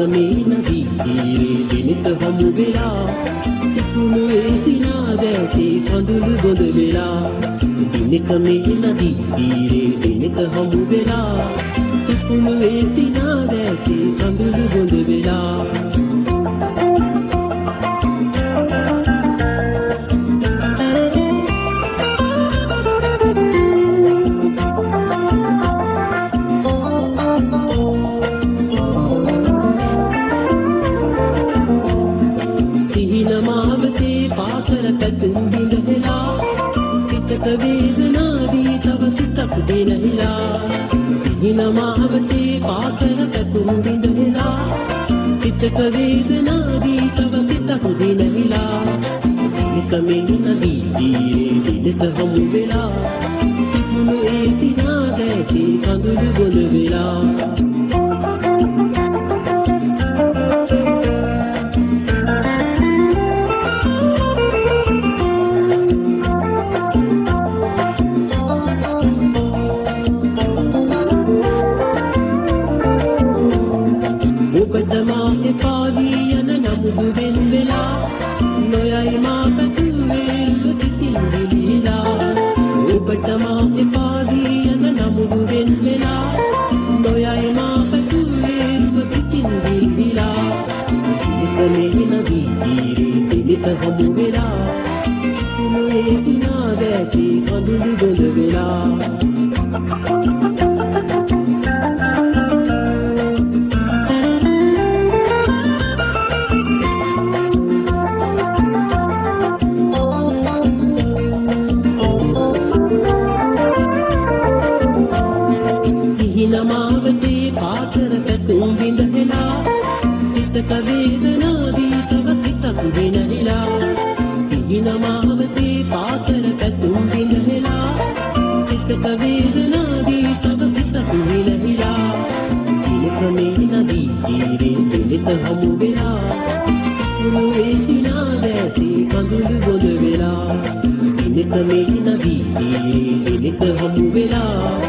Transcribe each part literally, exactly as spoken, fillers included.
දිනකමේ නදී තීරේ දිනක හමු වෙලා තිබුණු ඒ සිනාදැසේ කඳුළු බොඳ වෙලා දිනකමේ නදී තීරේ දිනක හමු වෙලා තිබුණු ඒ සිනාදැසේ කඳුළු බොඳ වෙලා වේදනාදී තව සිතක් දෙනහිලා හිනමාවතේ පාසල පැතුම් දිනහිලා සිතක වේදනාදී තව සිතක් දෙනහිලා නිකමේ නදී තීරේ දිනක හමු වෙලා තිබුණු ඒ සිනාදැසේ කඳුළු බොඳ වෙලා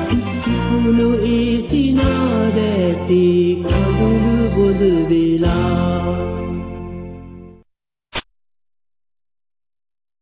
Bela